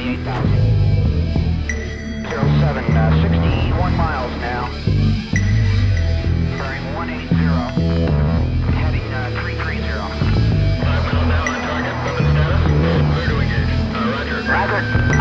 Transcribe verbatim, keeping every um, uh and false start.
eight thousand. zero seven, uh, sixty-one miles now. Bearing one eight zero. Heading uh, three three zero. Five miles now on target. Weapon status. Clear to engage. Uh, roger. Roger.